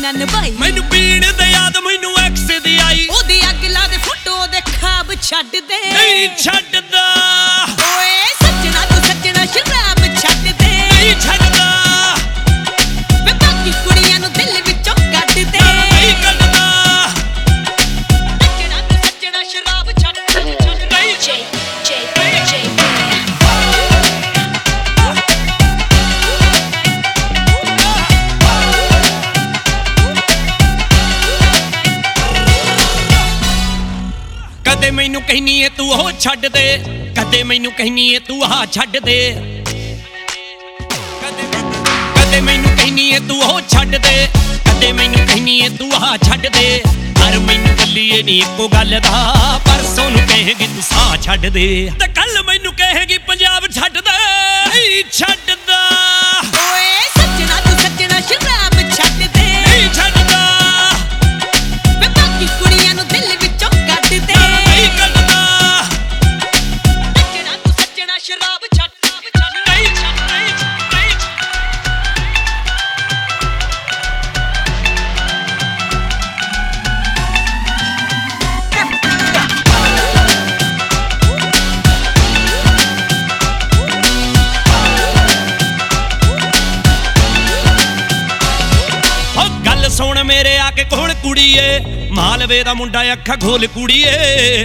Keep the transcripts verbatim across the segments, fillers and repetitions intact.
ना निभाई मैनू पीण दे याद मैनू एक्स दी आई ओदी अग ला दे फोटो दे खाब छड्ड दे नहीं छड्डदा ओए सजना तू सजना शराब छड्ड दे नहीं छड्डदा वे बाकी कुड़ियां नु दिल विचों कड्ड दे नहीं कड्डदा सजना तू सजना शराब छड्ड छड्ड नहीं जे जे जे कदे मैनू कहनी है तू हो छड्ड दे कदे मैनू कहनी है तू आ छड्ड दे कदे कदे मैनू कहनी है तू हो छड्ड दे कदे मैनू कहनी है तू आ छड्ड दे पर मैनू गल्लीए नी इक्को गल दा परसों नू कहेगी तू सा छड्ड दे ते कल मैनू कहेगी पंजाब छड्ड दे नहीं छड्डदा ओए सजना तू सजना शराब छड्ड दे नहीं छड्डदा वे बाकी कुड़ियां नु दिल विचों कड्ड दे नहीं कड्डदा सजना तू सजना शराब छड्ड छड्ड नहीं छड्ड नहीं नहीं सुन मेरे आके कोल कुड़ीए मालवे दा मुंडा अखा खोल कुड़ीए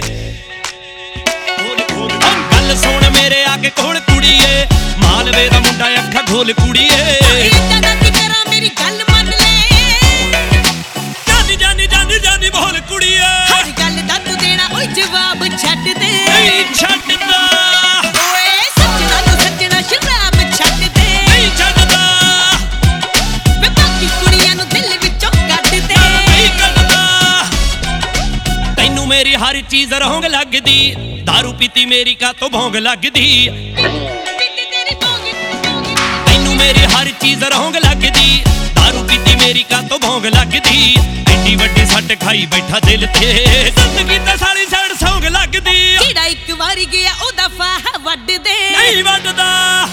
गल सुन मेरे आके कोल कुड़ीए मालवे दा मुंडा अखा खोल कुड़ीए इतना की करा मेरी गल मान ले जानी जानी जानी जानी बोल कुड़ीए हर गल दा तू देना ओए जवाब छड्ड दे नहीं छड्डदा ओए सजना तू सजना शराब छड्ड दे नहीं छड्डदा वे बाकी कुड़ियां नु दिल विचों कड्ड दे नहीं कड्डदा तैनू मेरी हर चीज रहोंग लगदी दारू पीती मेरी का तो भोंग लगदी पीती तेरी भोंग तैनू मेरी हर चीज रहोंग लगदी दारू पीती मेरी का तो भोंग लगदी एडी वड्डी सट खाई बैठा दिल ते जिंदगी ते सारी सड़ सौंग लगदी ਜਿਹੜਾ ਇੱਕ ਵਾਰੀ ਗਿਆ ਉਹਦਾ ਫਾਹ ਵੱਢ ਦੇ नहीं वड्डदा